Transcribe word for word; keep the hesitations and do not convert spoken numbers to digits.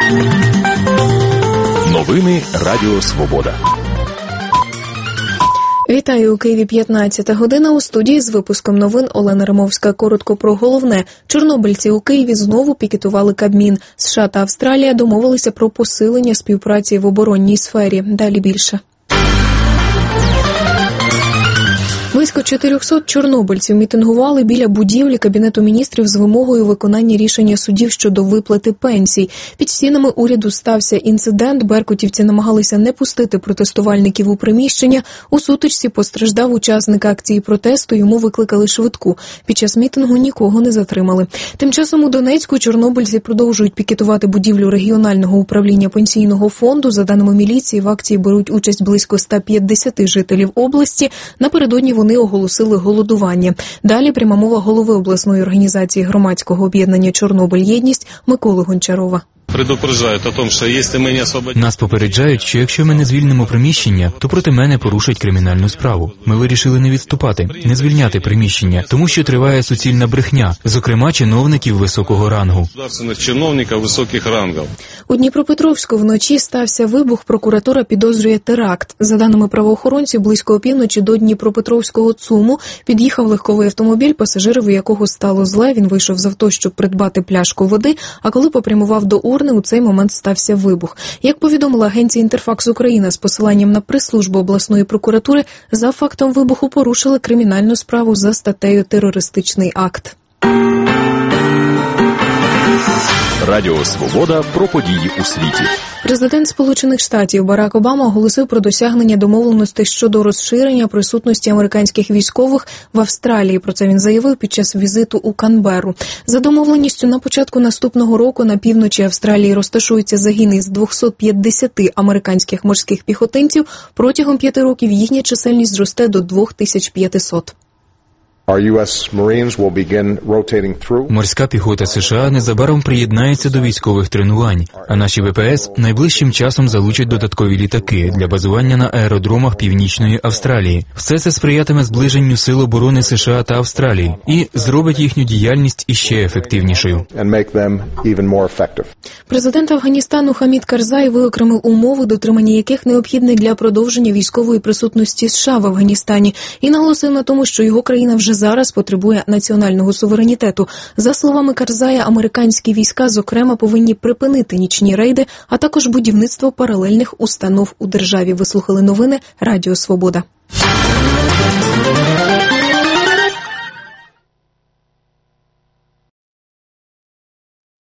Новини Радіо Свобода. Вітаю, у Києві п'ятнадцята година, у студії з випуском новин Олена Римовська. Коротко про головне. Чорнобильці у Києві знову пікетували Кабмін. США та Австралія домовилися про посилення співпраці в оборонній сфері. Далі більше. Близько чотирьохсот чорнобильців мітингували біля будівлі Кабінету міністрів з вимогою виконання рішення судів щодо виплати пенсій. Під стінами уряду стався інцидент, беркутівці намагалися не пустити протестувальників у приміщення. У сутичці постраждав учасник акції протесту, йому викликали швидку. Під час мітингу нікого не затримали. Тим часом у Донецьку чорнобильці продовжують пікетувати будівлю регіонального управління пенсійного фонду. За даними міліції, в акції беруть участь близько ста п'ятдесяти жителів області. Напередодні вони оголосили голодування. Далі пряма мова голови обласної організації громадського об'єднання «Чорнобиль Єдність» Миколи Гончарова. Предупреждають о тому, що якщо ми не освободимо... Нас попереджають, що якщо ми не звільнимо приміщення, то проти мене порушать кримінальну справу. Ми вирішили не відступати, не звільняти приміщення, тому що триває суцільна брехня, зокрема чиновників високого рангу. Державних чиновників високих рангів. У Дніпропетровську вночі стався вибух, прокуратура підозрює теракт. За даними правоохоронців, близько опівночі до Дніпропетровського ЦУМу під'їхав легковий автомобіль, пасажирові якого стало зле. Він вийшов з авто, щоб придбати пляшку води, а коли попрямував до урни, у цей момент стався вибух. Як повідомила агенція «Інтерфакс Україна» з посиланням на прес-службу обласної прокуратури, за фактом вибуху порушили кримінальну справу за статтею «Терористичний акт». Радіо Свобода про події у світі. Президент Сполучених Штатів Барак Обама оголосив про досягнення домовленостей щодо розширення присутності американських військових в Австралії. Про це він заявив під час візиту у Канберру. За домовленістю, на початку наступного року на півночі Австралії розташуються загін з двохсот п'ятдесяти американських морських піхотинців. Протягом п'яти років їхня чисельність зросте до двох тисяч п'ятисот. Морська піхота США незабаром приєднається до військових тренувань, а наші ве пе ес найближчим часом залучать додаткові літаки для базування на аеродромах Північної Австралії. Все це сприятиме зближенню сил оборони США та Австралії і зробить їхню діяльність іще ефективнішою. Президент Афганістану Хамід Карзай виокремив умови, дотримання яких необхідні для продовження військової присутності США в Афганістані, і наголосив на тому, що його країна вже зараз потребує національного суверенітету. За словами Карзая, американські війська, зокрема, повинні припинити нічні рейди, а також будівництво паралельних установ у державі. Ви слухали новини Радіо Свобода.